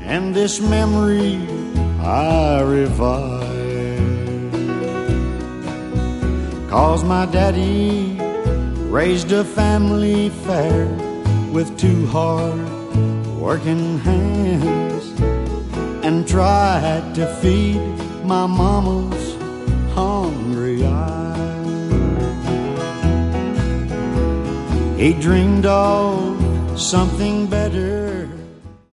and this memory I revive. 'Cause my daddy raised a family fair with two hard working hands, and tried to feed my mama's hungry eyes. He dreamed of something better